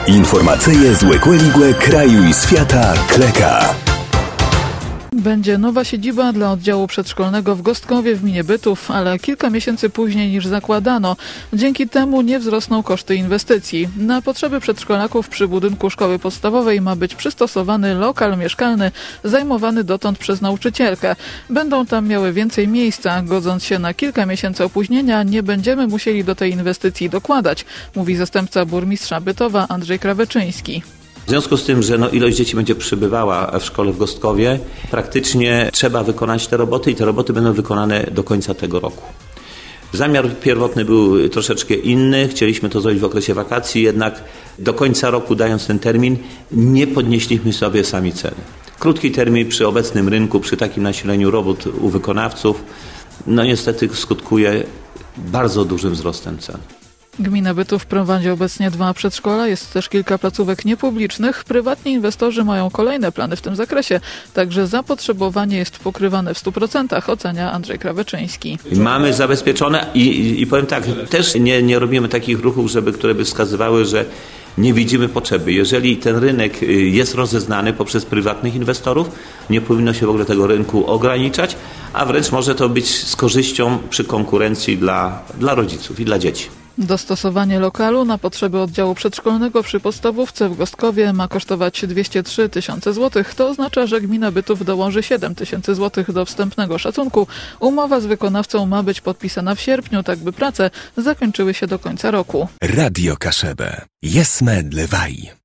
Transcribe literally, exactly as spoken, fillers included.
Informacyje z Łekłe kraju i świata Kleka. Będzie nowa siedziba dla oddziału przedszkolnego w Gostkowie w gminie Bytów, ale kilka miesięcy później niż zakładano. Dzięki temu nie wzrosną koszty inwestycji. Na potrzeby przedszkolaków przy budynku szkoły podstawowej ma być przystosowany lokal mieszkalny zajmowany dotąd przez nauczycielkę. Będą tam miały więcej miejsca. Godząc się na kilka miesięcy opóźnienia, nie będziemy musieli do tej inwestycji dokładać, mówi zastępca burmistrza Bytowa Andrzej Kraweczyński. W związku z tym, że no ilość dzieci będzie przybywała w szkole w Gostkowie, praktycznie trzeba wykonać te roboty i te roboty będą wykonane do końca tego roku. Zamiar pierwotny był troszeczkę inny, chcieliśmy to zrobić w okresie wakacji, jednak do końca roku, dając ten termin, nie podnieśliśmy sobie sami ceny. Krótki termin przy obecnym rynku, przy takim nasileniu robót u wykonawców, no niestety skutkuje bardzo dużym wzrostem cen. Gmina Bytów prowadzi obecnie dwa przedszkola, jest też kilka placówek niepublicznych. Prywatni inwestorzy mają kolejne plany w tym zakresie, także zapotrzebowanie jest pokrywane w stu procentach, ocenia Andrzej Kraweczyński. Mamy zabezpieczone i, i, i powiem tak, też nie, nie robimy takich ruchów, żeby, które by wskazywały, że nie widzimy potrzeby. Jeżeli ten rynek jest rozeznany poprzez prywatnych inwestorów, nie powinno się w ogóle tego rynku ograniczać, a wręcz może to być z korzyścią przy konkurencji dla, dla rodziców i dla dzieci. Dostosowanie lokalu na potrzeby oddziału przedszkolnego przy podstawówce w Gostkowie ma kosztować dwieście trzy tysiące złotych. To oznacza, że gmina Bytów dołoży siedem tysięcy złotych do wstępnego szacunku. Umowa z wykonawcą ma być podpisana w sierpniu, tak by prace zakończyły się do końca roku. Radio Kaszebę. Jesme Dlewaj.